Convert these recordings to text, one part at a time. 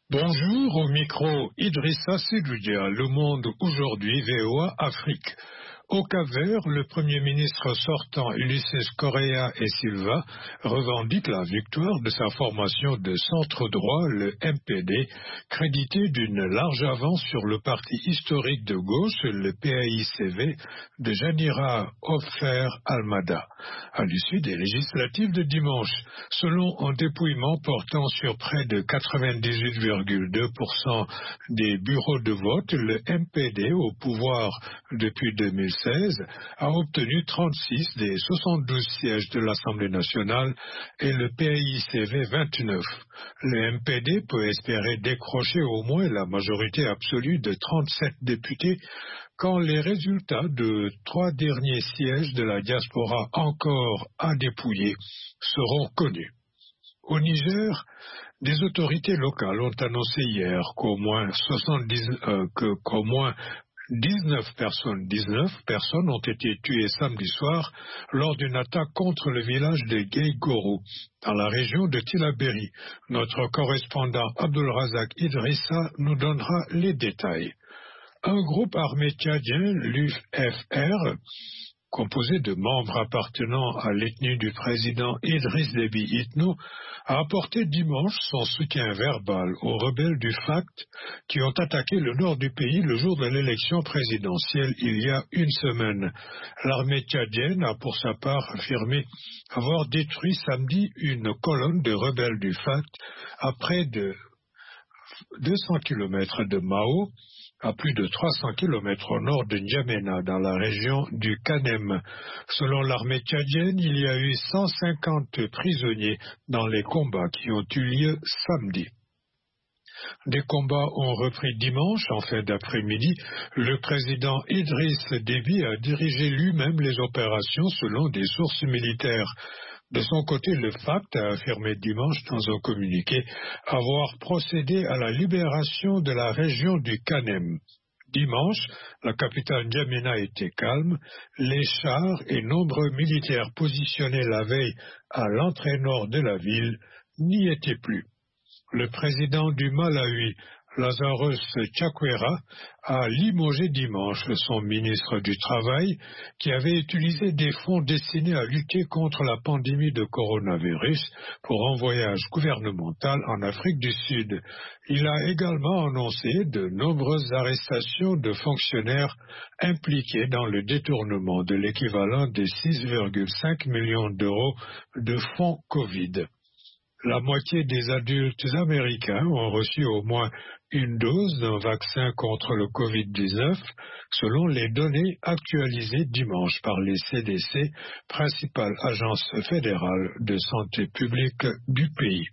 Bonjour, au micro Idrissa Sedoudia, Le Monde aujourd'hui, VOA Afrique. Au Cap-Vert, le Premier ministre sortant Ulysses Correa et Silva revendique la victoire de sa formation de centre-droit, le MPD, crédité d'une large avance sur le parti historique de gauche, le PAICV, de Janira Ofer Almada, à l'issue des législatives de dimanche. Selon un dépouillement portant sur près de 98,2% des bureaux de vote, le MPD, au pouvoir depuis 2016, a obtenu 36 des 72 sièges de l'Assemblée nationale et le PAICV 29. Le MPD peut espérer décrocher au moins la majorité absolue de 37 députés quand les résultats de 3 derniers sièges de la diaspora encore à dépouiller seront connus. Au Niger, des autorités locales ont annoncé hier qu'au moins 19 personnes ont été tuées samedi soir lors d'une attaque contre le village de Guégourou, dans la région de Tillabéri. Notre correspondant Abdulrazak Idrissa nous donnera les détails. Un groupe armé tchadien, l'UFR, composé de membres appartenant à l'ethnie du président Idriss Déby Itno, a apporté dimanche son soutien verbal aux rebelles du FACT qui ont attaqué le nord du pays le jour de l'élection présidentielle il y a une semaine. L'armée tchadienne a pour sa part affirmé avoir détruit samedi une colonne de rebelles du FACT à près de 200 km de Mao, à plus de 300 km au nord de N'Djamena, dans la région du Kanem. Selon l'armée tchadienne, il y a eu 150 prisonniers dans les combats qui ont eu lieu samedi. Des combats ont repris dimanche en fin d'après-midi. Le président Idriss Déby a dirigé lui-même les opérations selon des sources militaires. De son côté, le FACT a affirmé dimanche dans un communiqué avoir procédé à la libération de la région du Kanem. Dimanche, la capitale N'Djamena était calme. Les chars et nombreux militaires positionnés la veille à l'entrée nord de la ville n'y étaient plus. Le président du Malawi, Lazarus Chakwera, a limogé dimanche son ministre du Travail qui avait utilisé des fonds destinés à lutter contre la pandémie de coronavirus pour un voyage gouvernemental en Afrique du Sud. Il a également annoncé de nombreuses arrestations de fonctionnaires impliqués dans le détournement de l'équivalent de 6,5 millions d'euros de fonds Covid. La moitié des adultes américains ont reçu au moins une dose d'un vaccin contre le Covid-19, selon les données actualisées dimanche par les CDC, principale agence fédérale de santé publique du pays.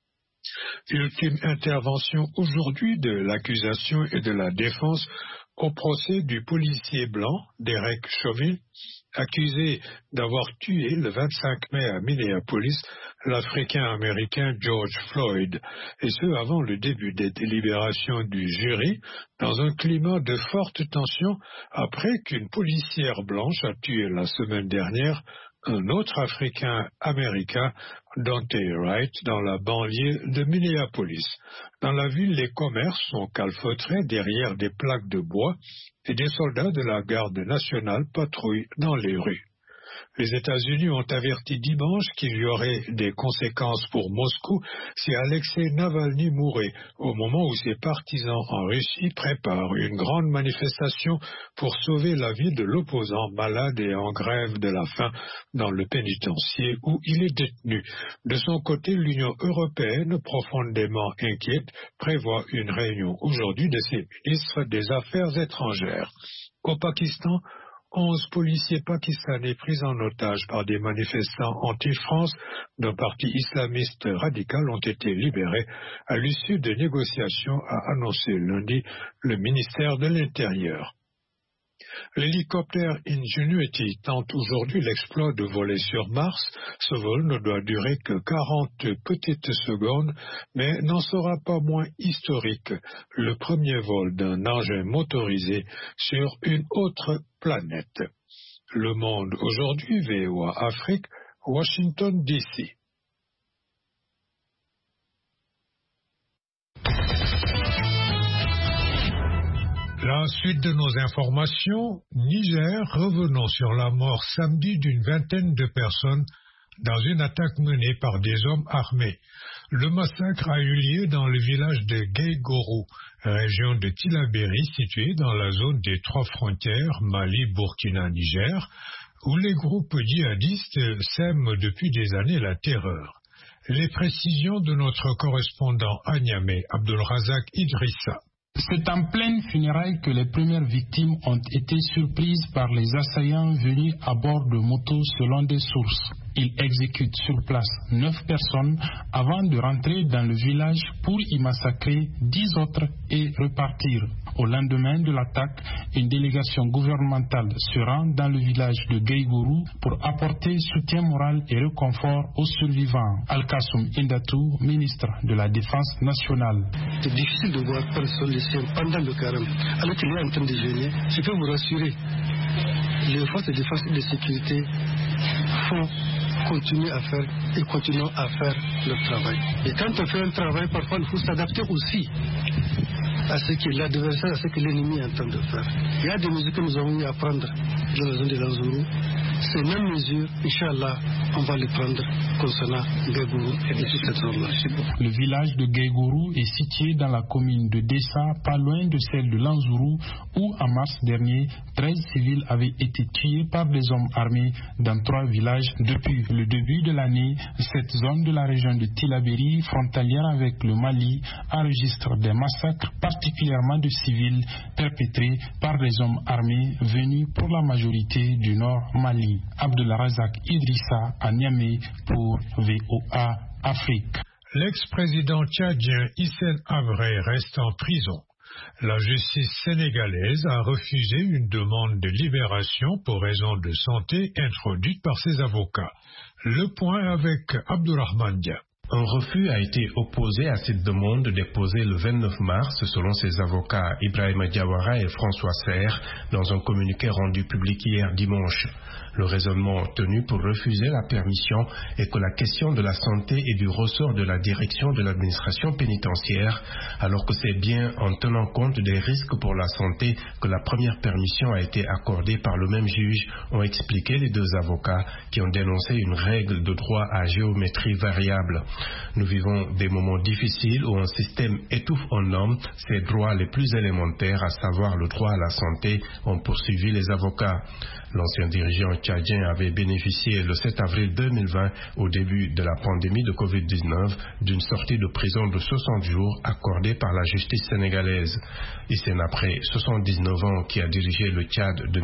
Ultime intervention aujourd'hui de l'accusation et de la défense au procès du policier blanc, Derek Chauvin, accusé d'avoir tué le 25 mai à Minneapolis l'Africain-Américain George Floyd, et ce avant le début des délibérations du jury, dans un climat de forte tension après qu'une policière blanche a tué la semaine dernière un autre Africain-Américain, Dante Wright, dans la banlieue de Minneapolis. Dans la ville, les commerces sont calfeutrés derrière des plaques de bois et des soldats de la garde nationale patrouillent dans les rues. Les États-Unis ont averti dimanche qu'il y aurait des conséquences pour Moscou si Alexei Navalny mourait, au moment où ses partisans en Russie préparent une grande manifestation pour sauver la vie de l'opposant malade et en grève de la faim dans le pénitencier où il est détenu. De son côté, l'Union européenne, profondément inquiète, prévoit une réunion aujourd'hui de ses ministres des Affaires étrangères. Au Pakistan, 11 policiers pakistanais pris en otage par des manifestants anti-France d'un parti islamiste radical ont été libérés à l'issue de négociations, a annoncé lundi le ministère de l'Intérieur. L'hélicoptère Ingenuity tente aujourd'hui l'exploit de voler sur Mars. Ce vol ne doit durer que 40 petites secondes, mais n'en sera pas moins historique. Le premier vol d'un engin motorisé sur une autre planète. Le Monde aujourd'hui, VOA Afrique, Washington DC. la suite de nos informations, Niger, revenons sur la mort samedi d'une vingtaine de personnes dans une attaque menée par des hommes armés. Le massacre a eu lieu dans le village de Guégourou, région de Tillabéri située dans la zone des 3 frontières Mali, Burkina, Niger, où les groupes djihadistes sèment depuis des années la terreur. Les précisions de notre correspondant à Niamey, Abdulrazak Idrissa. C'est en pleine funéraille que les premières victimes ont été surprises par les assaillants venus à bord de motos selon des sources. Ils exécutent sur place 9 personnes avant de rentrer dans le village pour y massacrer 10 autres et repartir. Au lendemain de l'attaque, une délégation gouvernementale se rend dans le village de Guégourou pour apporter soutien moral et réconfort aux survivants. Al-Kassoum Indatou, ministre de la Défense nationale. C'est difficile de voir personne ici pendant le carême. Alors qu'il est en train de jeûner, je peux vous rassurer, les forces de défense et de sécurité font continuer à faire et continuent à faire leur travail. Et quand on fait un travail, parfois il faut s'adapter aussi à ce que l'adversaire, à ce que l'ennemi est en train de faire. Il y a des mesures que nous avons eu à prendre dans la zone de l'Anzourou. Ces mêmes mesures, Inch'Allah, on va les prendre concernant Guégourou et toute cette zone-là. Le village de Guégourou est situé dans la commune de Dessa, pas loin de celle de l'Anzourou, où en mars dernier, 13 civils avaient été tués par des hommes armés dans 3 villages. Depuis le début de l'année, cette zone de la région de Tillabéri, frontalière avec le Mali, enregistre des massacres particulièrement de civils perpétrés par des hommes armés venus pour la majorité du nord Mali. Abdulrazak Idrissa à Niamey pour VOA Afrique. L'ex-président tchadien Hissène Habré reste en prison. La justice sénégalaise a refusé une demande de libération pour raison de santé introduite par ses avocats. Le point avec Abdourahmane Dia. Un refus a été opposé à cette demande déposée le 29 mars selon ses avocats Ibrahima Diawara et François Serre dans un communiqué rendu public hier dimanche. Le raisonnement tenu pour refuser la permission est que la question de la santé est du ressort de la direction de l'administration pénitentiaire, alors que c'est bien en tenant compte des risques pour la santé que la première permission a été accordée par le même juge, ont expliqué les 2 avocats qui ont dénoncé une règle de droit à géométrie variable. Nous vivons des moments difficiles où un système étouffe un homme ses droits les plus élémentaires, à savoir le droit à la santé, ont poursuivi les avocats. L'ancien dirigeant tchadien avait bénéficié le 7 avril 2020, au début de la pandémie de Covid-19, d'une sortie de prison de 60 jours accordée par la justice sénégalaise. Hissène Habré, 79 ans, qui a dirigé le Tchad de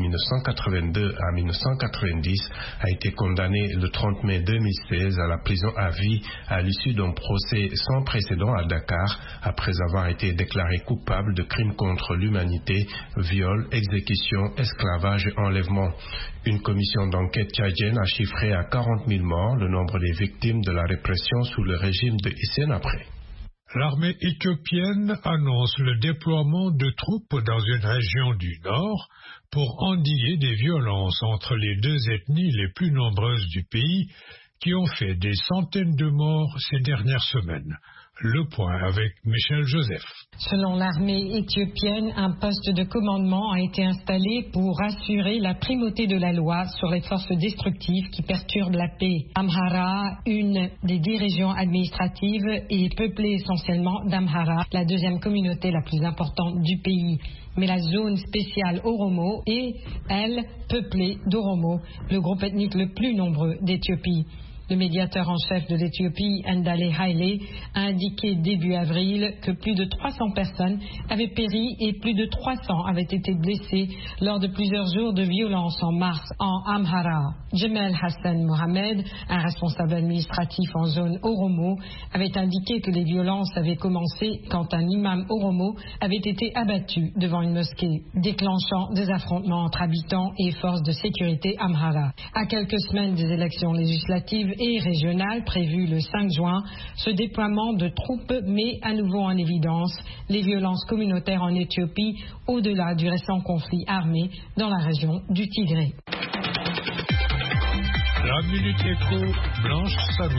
1982 à 1990, a été condamné le 30 mai 2016 à la prison à vie à l'issue d'un procès sans précédent à Dakar, après avoir été déclaré coupable de crimes contre l'humanité, viol, exécution, esclavage et enlèvement. Une commission d'enquête tchadienne a chiffré à 40 000 morts le nombre des victimes de la répression sous le régime de Hissène Habré. L'armée éthiopienne annonce le déploiement de troupes dans une région du nord pour endiguer des violences entre les 2 ethnies les plus nombreuses du pays qui ont fait des centaines de morts ces dernières semaines. Le point avec Michel Joseph. Selon l'armée éthiopienne, un poste de commandement a été installé pour assurer la primauté de la loi sur les forces destructives qui perturbent la paix. Amhara, une des 10 régions administratives, est peuplée essentiellement d'Amhara, la 2e communauté la plus importante du pays. Mais la zone spéciale Oromo est, elle, peuplée d'Oromo, le groupe ethnique le plus nombreux d'Éthiopie. Le médiateur en chef de l'Éthiopie, Ndale Haile, a indiqué début avril que plus de 300 personnes avaient péri et plus de 300 avaient été blessées lors de plusieurs jours de violence en mars en Amhara. Jemel Hassan Mohamed, un responsable administratif en zone Oromo, avait indiqué que les violences avaient commencé quand un imam Oromo avait été abattu devant une mosquée, déclenchant des affrontements entre habitants et forces de sécurité Amhara. À quelques semaines des élections législatives et régionales prévues le 5 juin, ce déploiement de troupes met à nouveau en évidence les violences communautaires en Éthiopie au-delà du récent conflit armé dans la région du Tigré. La Minute Éco, Blanche Sanou.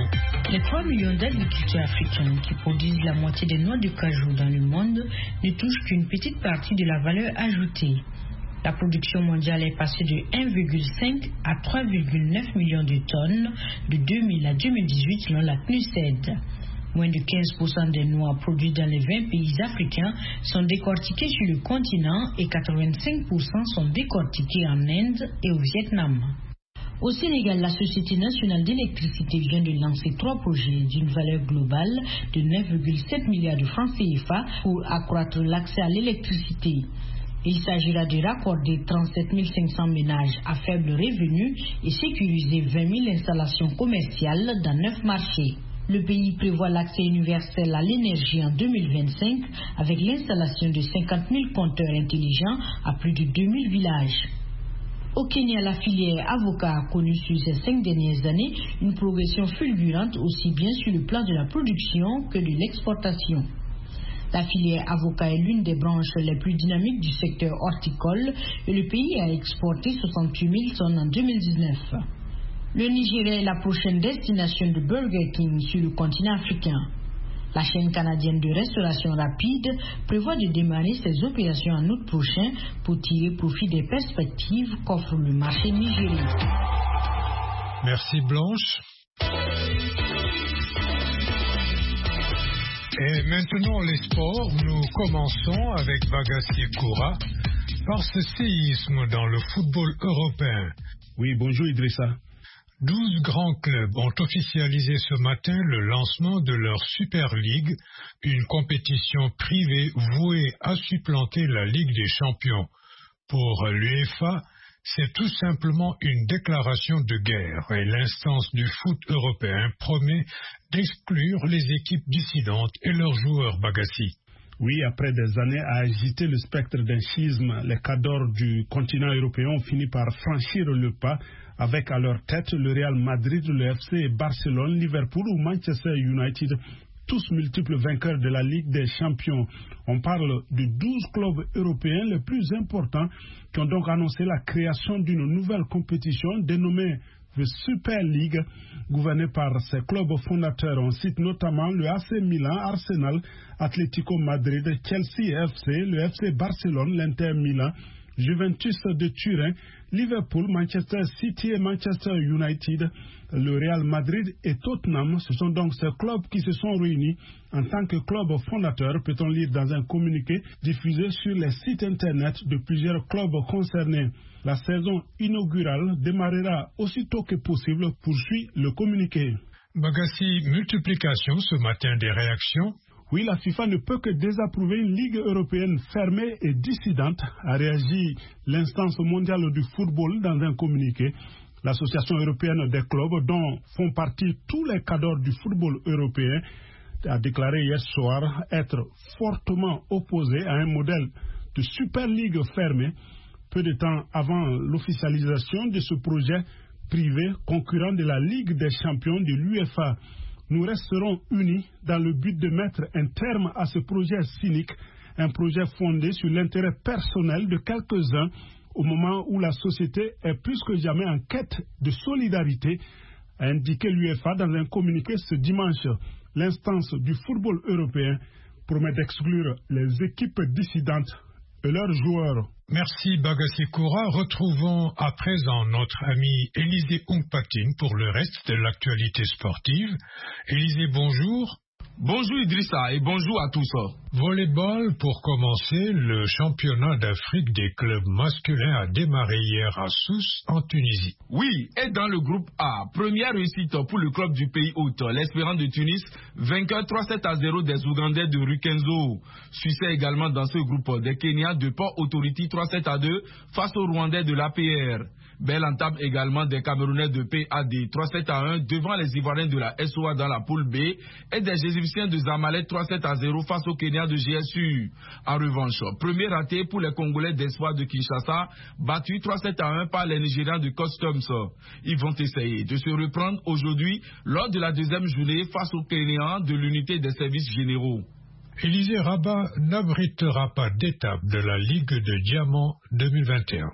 Les 3 millions d'agriculteurs africains qui produisent la moitié des noix de cajou dans le monde ne touchent qu'une petite partie de la valeur ajoutée. La production mondiale est passée de 1,5 à 3,9 millions de tonnes de 2000 à 2018 selon la PNUSED. Moins de 15% des noix produites dans les 20 pays africains sont décortiquées sur le continent et 85% sont décortiquées en Inde et au Vietnam. Au Sénégal, la Société nationale d'électricité vient de lancer 3 projets d'une valeur globale de 9,7 milliards de francs CFA pour accroître l'accès à l'électricité. Il s'agira de raccorder 37 500 ménages à faible revenu et sécuriser 20 000 installations commerciales dans 9 marchés. Le pays prévoit l'accès universel à l'énergie en 2025 avec l'installation de 50 000 compteurs intelligents à plus de 2000 villages. Au Kenya, la filière avocat a connu sur ces 5 dernières années une progression fulgurante aussi bien sur le plan de la production que de l'exportation. La filière avocat est l'une des branches les plus dynamiques du secteur horticole et le pays a exporté 68 000 tonnes en 2019. Le Nigeria est la prochaine destination de Burger King sur le continent africain. La chaîne canadienne de restauration rapide prévoit de démarrer ses opérations en août prochain pour tirer profit des perspectives qu'offre le marché nigérien. Merci Blanche. Et maintenant les sports, nous commençons avec Bagassi Koura par ce séisme dans le football européen. Oui, bonjour Idrissa. 12 grands clubs ont officialisé ce matin le lancement de leur Super League, une compétition privée vouée à supplanter la Ligue des Champions. Pour l'UEFA, c'est tout simplement une déclaration de guerre et l'instance du foot européen promet d'exclure les équipes dissidentes et leurs joueurs Bagassi. Oui, après des années à agiter le spectre d'un schisme, les cadors du continent européen ont fini par franchir le pas avec à leur tête le Real Madrid, le FC Barcelone, Liverpool ou Manchester United, tous multiples vainqueurs de la Ligue des Champions. On parle de 12 clubs européens les plus importants qui ont donc annoncé la création d'une nouvelle compétition dénommée The Super League, gouvernée par ses clubs fondateurs. On cite notamment le AC Milan, Arsenal, Atlético Madrid, Chelsea FC, le FC Barcelone, l'Inter Milan, Juventus de Turin, Liverpool, Manchester City et Manchester United, le Real Madrid et Tottenham. Ce sont donc ces clubs qui se sont réunis en tant que club fondateur, peut-on lire dans un communiqué diffusé sur les sites internet de plusieurs clubs concernés. La saison inaugurale démarrera aussitôt que possible, poursuit le communiqué. Bagassi, multiplication ce matin des réactions. Oui, la FIFA ne peut que désapprouver une ligue européenne fermée et dissidente, a réagi l'instance mondiale du football dans un communiqué. L'association européenne des clubs, dont font partie tous les cadors du football européen, a déclaré hier soir être fortement opposée à un modèle de Super League fermée, peu de temps avant l'officialisation de ce projet privé concurrent de la Ligue des champions de l'UEFA. Nous resterons unis dans le but de mettre un terme à ce projet cynique, un projet fondé sur l'intérêt personnel de quelques-uns au moment où la société est plus que jamais en quête de solidarité, a indiqué l'UEFA dans un communiqué ce dimanche. L'instance du football européen promet d'exclure les équipes dissidentes et leurs joueurs. Merci Bagassi Koura. Retrouvons à présent notre ami Élisée Oungpatine pour le reste de l'actualité sportive. Élisée, bonjour. Bonjour Idrissa et bonjour à tous. Volleyball, pour commencer, le championnat d'Afrique des clubs masculins a démarré hier à Sousse, en Tunisie. Oui, et dans le groupe A, première réussite pour le club du pays hôte, l'Espérance de Tunis, vainqueur 3-7-0 des Ougandais de Rukenzo. Succès également dans ce groupe des Kenyans de Port Authority 3-7-2 face aux Rwandais de l'APR. Belle entame également des Camerounais de PAD 3-7-1 devant les Ivoiriens de la SOA dans la poule B et des Égyptiens de Zamalek 3-7-0 face aux Kenyans de GSU. En revanche, premier raté pour les Congolais d'Espoir de Kinshasa, battus 3-7-1 par les Nigérians de Customs. Ils vont essayer de se reprendre aujourd'hui lors de la deuxième journée face aux Kenyans de l'unité des services généraux. Élysée Rabat n'abritera pas d'étape de la Ligue de Diamant 2021.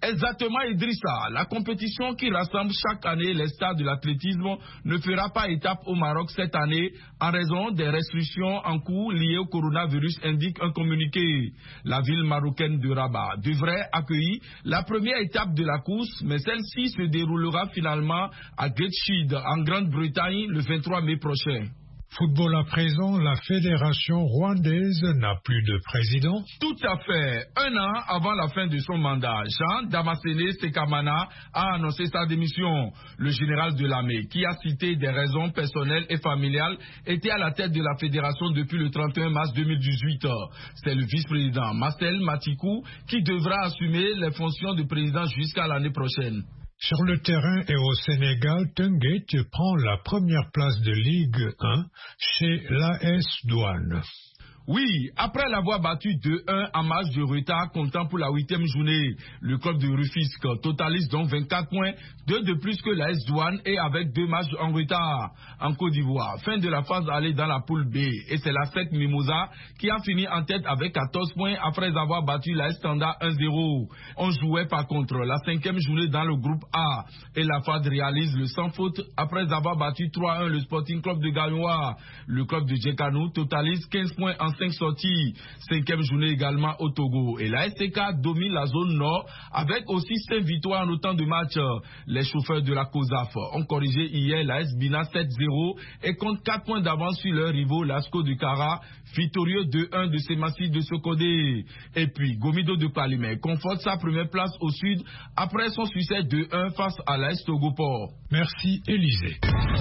Exactement, Idrissa. La compétition qui rassemble chaque année les stars de l'athlétisme ne fera pas étape au Maroc cette année en raison des restrictions en cours liées au coronavirus, indique un communiqué. La ville marocaine de Rabat devrait accueillir la première étape de la course, mais celle-ci se déroulera finalement à Gateshead, en Grande-Bretagne, le 23 mai prochain. Football à présent, la fédération rwandaise n'a plus de président. Tout à fait. Un an avant la fin de son mandat, Jean Damascene Sekamana a annoncé sa démission. Le général de l'armée, qui a cité des raisons personnelles et familiales, était à la tête de la fédération depuis le 31 mars 2018. C'est le vice-président Marcel Matikou qui devra assumer les fonctions de président jusqu'à l'année prochaine. Sur le terrain et au Sénégal, Teungueth prend la première place de Ligue 1 chez l'AS Douanes. Oui, après l'avoir battu 2-1 en match de retard comptant pour la 8e journée, le club de Rufisque totalise donc 24 points, 2 de plus que l'AS Douanes et avec 2 matchs en retard. En Côte d'Ivoire, fin de la phase aller dans la poule B et c'est la SEC Mimosa qui a fini en tête avec 14 points après avoir battu l'AS Standard 1-0. On jouait par contre la 5e journée dans le groupe A et la FAD réalise le sans faute après avoir battu 3-1 le Sporting Club de Gagnoa. Le club de Djekanou totalise 15 points en 5 sorties. 5e journée également au Togo. Et la STK domine la zone nord avec aussi 5 victoires en autant de matchs. Les chauffeurs de la COSAF ont corrigé hier la SBINA 7-0 et comptent 4 points d'avance sur leur rivaux l'ASCO du Kara, victorieux 2-1 de ces massifs de Sokodé. Et puis Gomido de Palimé conforte sa première place au sud après son succès 2-1 face à l'AS Togoport. Merci Élisée.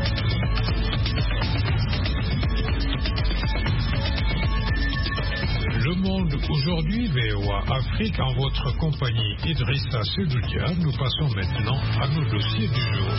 Le Monde aujourd'hui, VOA Afrique, en votre compagnie Idrissa Sedoudia. Nous passons maintenant à nos dossiers du jour.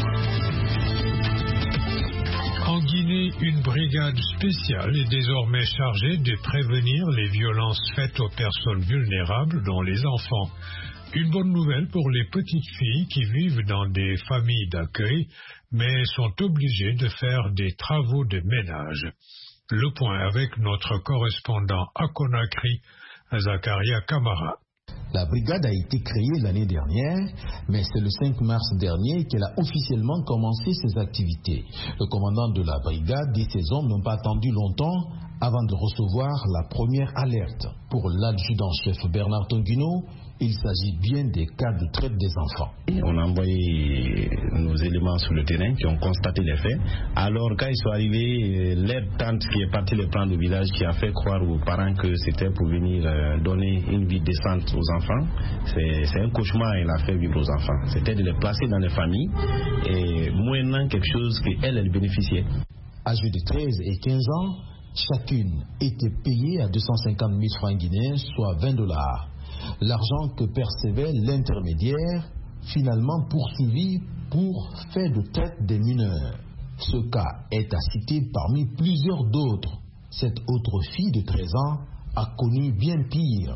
En Guinée, une brigade spéciale est désormais chargée de prévenir les violences faites aux personnes vulnérables, dont les enfants. Une bonne nouvelle pour les petites filles qui vivent dans des familles d'accueil, mais sont obligées de faire des travaux de ménage. Le point avec notre correspondant à Conakry, Zakaria Kamara. La brigade a été créée l'année dernière, mais c'est le 5 mars dernier qu'elle a officiellement commencé ses activités. Le commandant de la brigade dit que ces hommes n'ont pas attendu longtemps avant de recevoir la première alerte. Pour l'adjudant-chef Bernard Tonguino, il s'agit bien des cas de traite des enfants. On a envoyé nos éléments sur le terrain qui ont constaté les faits. Alors quand ils sont arrivés, leur tante qui est partie les prendre au village, qui a fait croire aux parents que c'était pour venir donner une vie décente aux enfants, c'est un cauchemar qu'elle a fait vivre aux enfants. C'était de les placer dans les familles et moyennant quelque chose qu'elle bénéficiait. Âgés de 13 et 15 ans, chacune était payée à 250 000 francs guinéens, soit $20. L'argent que percevait l'intermédiaire, finalement poursuivi pour fait de traite des mineurs. Ce cas est à citer parmi plusieurs d'autres. Cette autre fille de 13 ans a connu bien pire.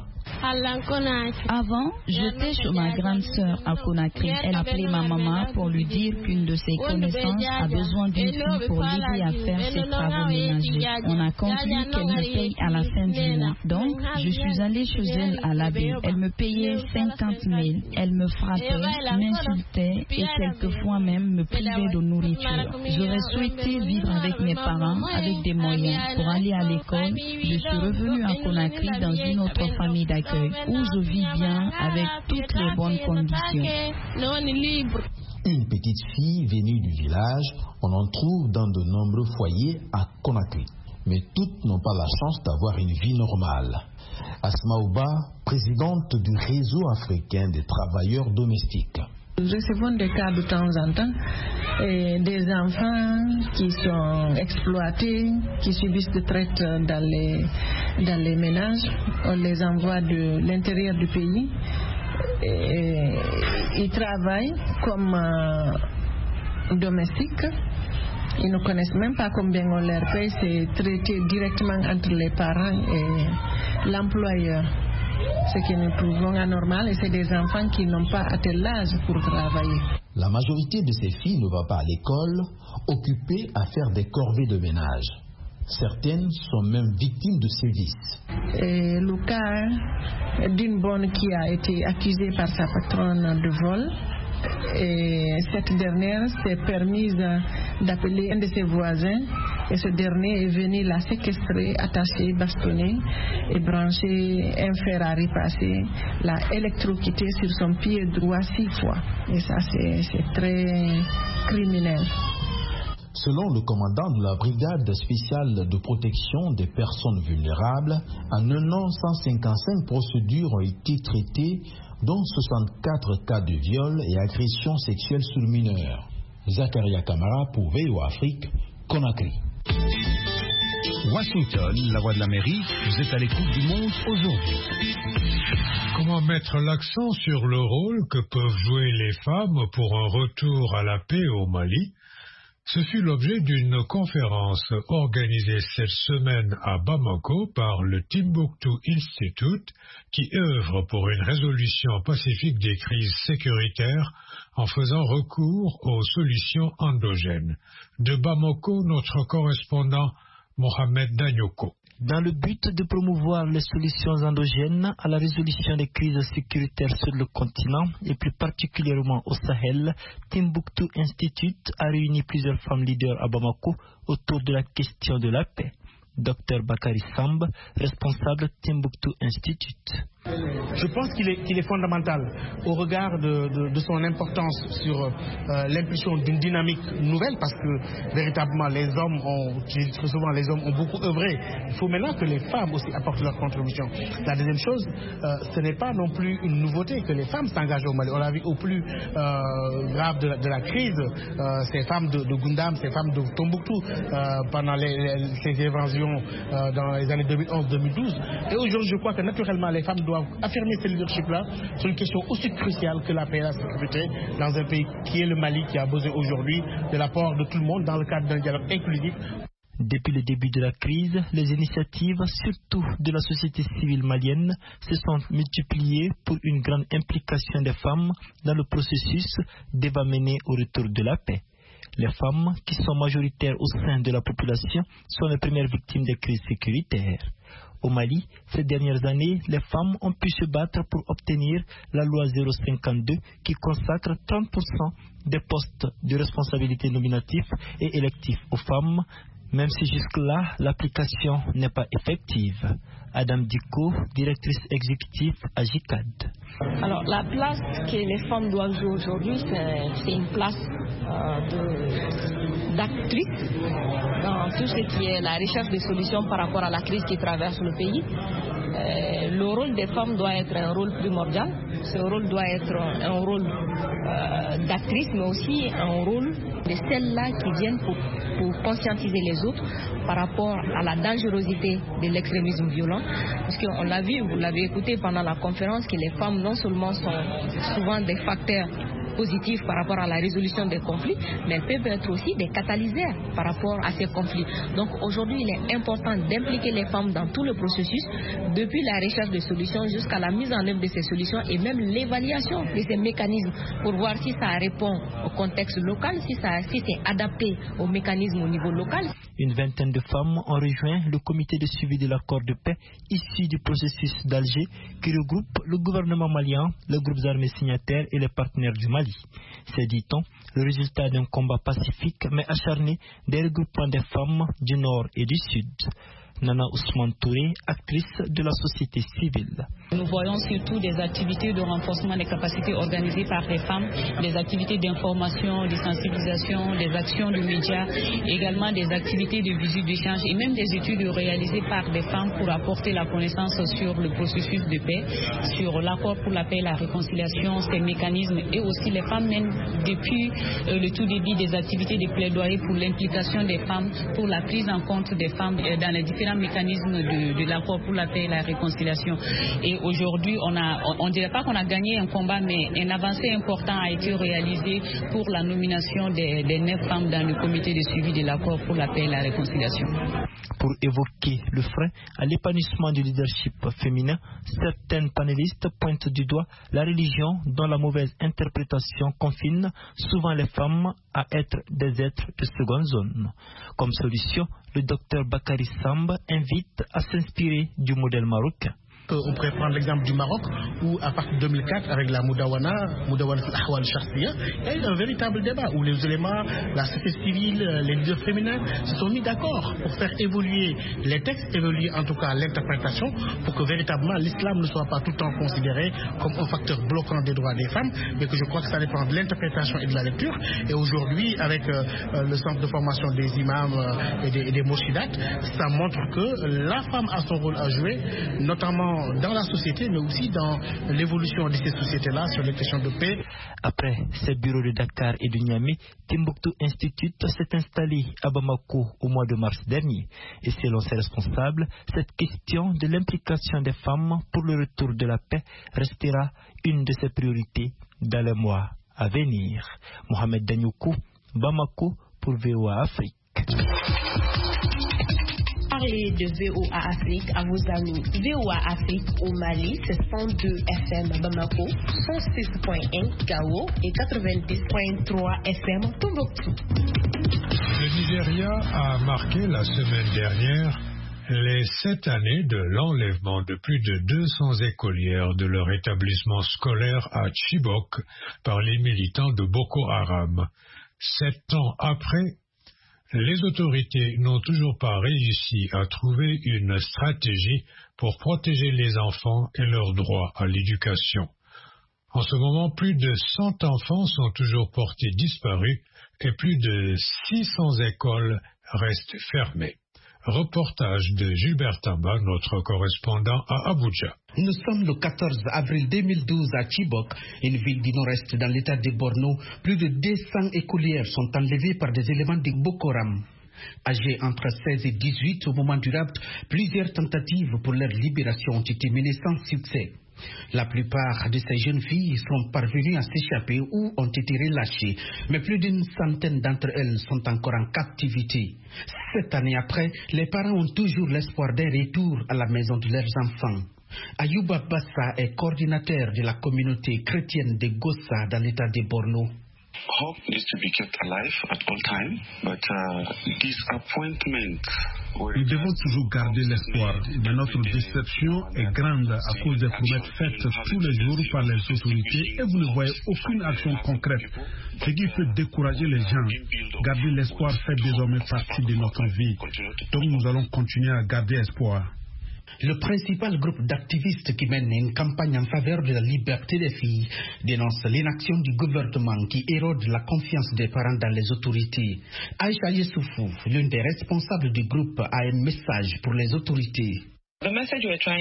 Avant, j'étais chez ma grande sœur à Conakry. Elle appelait ma maman pour lui dire qu'une de ses connaissances a besoin d'une fille pour l'aider à faire ses travaux ménagers. On a conclu qu'elle me paye à la fin du mois. Donc, je suis allée chez elle à l'abbé. Elle me payait 50 000. Elle me frappait, m'insultait et quelquefois même me privait de nourriture. J'aurais souhaité vivre avec mes parents, avec des moyens. Pour aller à l'école, je suis revenue à Conakry dans une autre famille d'accueil où je vis bien avec toutes les bonnes conditions. Une petite fille venue du village, on en trouve dans de nombreux foyers à Conakry. Mais toutes n'ont pas la chance d'avoir une vie normale. Asma Ouba, présidente du réseau africain des travailleurs domestiques. Nous recevons des cas de temps en temps, des enfants qui sont exploités, qui subissent de traite dans les ménages. On les envoie de l'intérieur du pays. Ils travaillent comme domestiques. Ils ne connaissent même pas combien on leur paye. C'est traité directement entre les parents et l'employeur. Ce que nous trouvons anormal, et c'est des enfants qui n'ont pas atteint l'âge pour travailler. La majorité de ces filles ne va pas à l'école, occupées à faire des corvées de ménage. Certaines sont même victimes de sévices. Le cas d'une bonne qui a été accusée par sa patronne de vol. Et cette dernière s'est permise d'appeler un de ses voisins et ce dernier est venu la séquestrer, attacher, bastonner et brancher un fer à repasser, l'a électrocuté sur son pied droit 6 fois. Et ça c'est très criminel. Selon le commandant de la brigade spéciale de protection des personnes vulnérables, en un an, 155 procédures ont été traitées, dont 64 cas de viol et agression sexuelle sur mineurs. Zakaria Kamara pour VOA Afrique, Conakry. Washington, la voix de l'Amérique, vous êtes à l'écoute du monde aujourd'hui. Comment mettre l'accent sur le rôle que peuvent jouer les femmes pour un retour à la paix au Mali? Ce fut l'objet d'une conférence organisée cette semaine à Bamako par le Timbuktu Institute qui œuvre pour une résolution pacifique des crises sécuritaires en faisant recours aux solutions endogènes. De Bamako, notre correspondant Mohamed Danyoko. Dans le but de promouvoir les solutions endogènes à la résolution des crises sécuritaires sur le continent et plus particulièrement au Sahel, Timbuktu Institute a réuni plusieurs femmes leaders à Bamako autour de la question de la paix. Dr Bakary Samb, responsable Timbuktu Institute. Je pense qu'il est fondamental au regard de son importance sur l'impulsion d'une dynamique nouvelle parce que véritablement les hommes ont beaucoup œuvré. Il faut maintenant que les femmes aussi apportent leur contribution. La deuxième chose, ce n'est pas non plus une nouveauté que les femmes s'engagent au Mali. On l'a vu au plus grave de la crise, ces femmes de Gundam, ces femmes de Tombouctou pendant ces évasions dans les années 2011-2012. Et aujourd'hui, je crois que naturellement les femmes doivent affirmer ce leadership-là sur une question aussi cruciale que la paix et la sécurité dans un pays qui est le Mali, qui a besoin aujourd'hui de l'apport de tout le monde dans le cadre d'un dialogue inclusif. Depuis le début de la crise, les initiatives, surtout de la société civile malienne, se sont multipliées pour une grande implication des femmes dans le processus devant mener au retour de la paix. Les femmes, qui sont majoritaires au sein de la population, sont les premières victimes des crises sécuritaires. Au Mali, ces dernières années, les femmes ont pu se battre pour obtenir la loi 052 qui consacre 30% des postes de responsabilité nominatifs et électifs aux femmes, même si jusque-là, l'application n'est pas effective. Adam Diko, directrice exécutive à JICAD. Alors, la place que les femmes doivent jouer aujourd'hui, c'est une place d'actrice dans tout ce qui est la recherche de solutions par rapport à la crise qui traverse le pays. Le rôle des femmes doit être un rôle primordial. Ce rôle doit être un rôle d'actrice, mais aussi un rôle de celles-là qui viennent pour conscientiser les autres par rapport à la dangerosité de l'extrémisme violent. Parce qu'on l'a vu, vous l'avez écouté pendant la conférence, que les femmes non seulement sont souvent des facteurs positifs par rapport à la résolution des conflits, mais elles peuvent être aussi des catalyseurs par rapport à ces conflits. Donc aujourd'hui, il est important d'impliquer les femmes dans tout le processus, depuis la recherche de solutions jusqu'à la mise en œuvre de ces solutions et même l'évaluation de ces mécanismes pour voir si ça répond au contexte local, si c'est adapté aux mécanismes au niveau local. Une vingtaine de femmes ont rejoint le comité de suivi de l'accord de paix issu du processus d'Alger qui regroupe le gouvernement malien, les groupes armés signataires et les partenaires du Mali. C'est, dit-on, le résultat d'un combat pacifique mais acharné des regroupements des femmes du Nord et du Sud. Nana Ousmane Touré, actrice de la société civile. Nous voyons surtout des activités de renforcement des capacités organisées par les femmes, des activités d'information, de sensibilisation, des actions de médias, également des activités de visite d'échange et même des études réalisées par des femmes pour apporter la connaissance sur le processus de paix, sur l'accord pour la paix et la réconciliation, ses mécanismes et aussi les femmes mènent depuis le tout début des activités de plaidoyer pour l'implication des femmes, pour la prise en compte des femmes dans les différents mécanismes de l'accord pour la paix et la réconciliation. Et aujourd'hui, on ne dirait pas qu'on a gagné un combat, mais une avancée importante a été réalisée pour la nomination des 9 femmes dans le comité de suivi de l'accord pour la paix et la réconciliation. Pour évoquer le frein à l'épanouissement du leadership féminin, certaines panélistes pointent du doigt la religion dont la mauvaise interprétation confine souvent les femmes à être des êtres de seconde zone. Comme solution, le docteur Bakary Samba invite à s'inspirer du modèle marocain. On pourrait prendre l'exemple du Maroc où à partir de 2004 avec la Moudawana al-Ahwal al-Sharsiya, il y a eu un véritable débat où les éléments, la société civile, les leaders féminins se sont mis d'accord pour faire évoluer les textes, évoluer en tout cas l'interprétation pour que véritablement l'islam ne soit pas tout le temps considéré comme un facteur bloquant des droits des femmes, mais que je crois que ça dépend de l'interprétation et de la lecture. Et aujourd'hui avec le centre de formation des imams et des morshidat, ça montre que la femme a son rôle à jouer, notamment dans la société, mais aussi dans l'évolution de ces sociétés-là sur les questions de paix. Après ces bureaux de Dakar et de Niamey, Timbuktu Institute s'est installé à Bamako au mois de mars dernier. Et selon ses responsables, cette question de l'implication des femmes pour le retour de la paix restera une de ses priorités dans les mois à venir. Mohamed Danyoukou, Bamako pour VOA Afrique. Parlez de VOA Afrique à vos amis. VOA Afrique au Mali, c'est 102 FM à Bamako, 106.1 Gao et 90.3 FM Tombouctou. Le Nigeria a marqué la semaine dernière les 7 années de l'enlèvement de plus de 200 écolières de leur établissement scolaire à Chibok par les militants de Boko Haram. 7 ans après, les autorités n'ont toujours pas réussi à trouver une stratégie pour protéger les enfants et leur droit à l'éducation. En ce moment, plus de 100 enfants sont toujours portés disparus et plus de 600 écoles restent fermées. Reportage de Gilbert Tamba, notre correspondant à Abuja. Nous sommes le 14 avril 2012 à Chibok, une ville du nord-est dans l'état de Borno. Plus de 200 écolières sont enlevées par des éléments de Boko Haram. Âgées entre 16 et 18 au moment du rapt, plusieurs tentatives pour leur libération ont été menées sans succès. La plupart de ces jeunes filles sont parvenues à s'échapper ou ont été relâchées, mais plus d'une centaine d'entre elles sont encore en captivité. 7 années après, les parents ont toujours l'espoir d'un retour à la maison de leurs enfants. Ayouba Bassa est coordinateur de la communauté chrétienne de Gossa dans l'état de Borno. Hope needs to be kept alive at all time, but disappointment. Nous devons toujours garder l'espoir, mais notre déception est grande à cause des promesses faites tous les jours par les autorités et vous ne voyez aucune action concrète, ce qui peut décourager les gens. Garder l'espoir fait désormais partie de notre vie, donc nous allons continuer à garder espoir. Le principal groupe d'activistes qui mène une campagne en faveur de la liberté des filles dénonce l'inaction du gouvernement qui érode la confiance des parents dans les autorités. Aïcha Yessoufou, l'une des responsables du groupe, a un message pour les autorités. Le message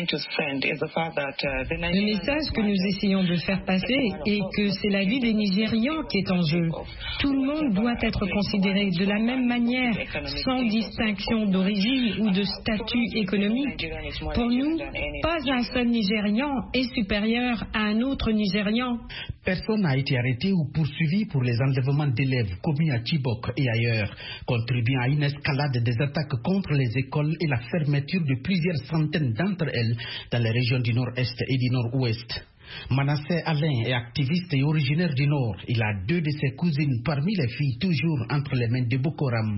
que nous essayons de faire passer est que c'est la vie des Nigérians qui est en jeu. Tout le monde doit être considéré de la même manière, sans distinction d'origine ou de statut économique. Pour nous, pas un seul Nigérian est supérieur à un autre Nigérian. Personne n'a été arrêté ou poursuivi pour les enlèvements d'élèves commis à Chibok et ailleurs, contribuant à une escalade des attaques contre les écoles et la fermeture de plusieurs centaines d'entre elles dans les régions du nord-est et du nord-ouest. Manasseh Alain est activiste et originaire du Nord. Il a 2 de ses cousines parmi les filles toujours entre les mains de Boko Haram.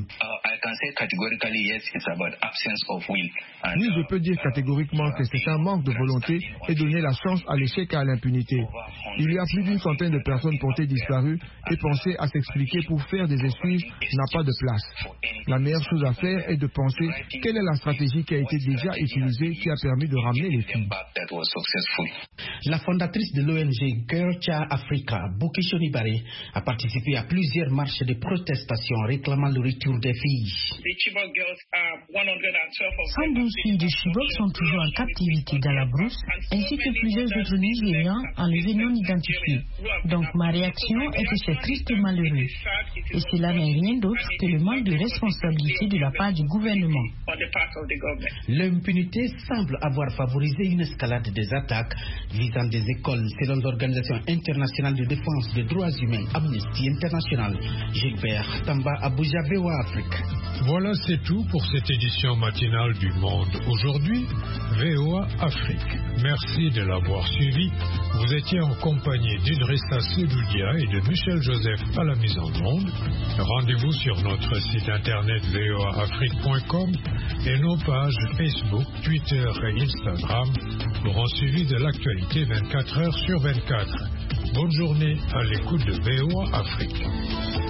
Oui, je peux dire catégoriquement que c'est un manque de volonté et donner la chance à l'échec et à l'impunité. Il y a plus d'une centaine de personnes portées disparues et penser à s'expliquer pour faire des excuses n'a pas de place. La meilleure chose à faire est de penser quelle est la stratégie qui a été déjà utilisée qui a permis de ramener les filles. La fondatrice de l'ONG Girl Child Africa, Bukisho Nibare, a participé à plusieurs marches de protestation réclamant le retour des filles. 112 filles de Chibok sont toujours en captivité dans la brousse, ainsi que plusieurs autres Nigérians enlevés non identifiés. Donc ma réaction est que c'est triste et malheureux. Et cela n'est rien d'autre que le manque de responsabilité de la part du gouvernement. L'impunité semble avoir favorisé une escalade des attaques visant des écoles selon l'Organisation internationale de défense des droits humains Amnesty International. Gilbert Tamba, Abuja, VOA Afrique. Voilà, c'est tout pour cette édition matinale du Monde. Aujourd'hui, VOA Afrique. Merci de l'avoir suivi. Vous étiez en compagnie d'Idrissa Sedoudia et de Michel Joseph à la mise en onde. Rendez-vous sur notre site internet voaafrique.com et nos pages Facebook, Twitter et Instagram pour un suivi de l'actualité 24 heures sur 24. Bonne journée à l'écoute de VOA Afrique.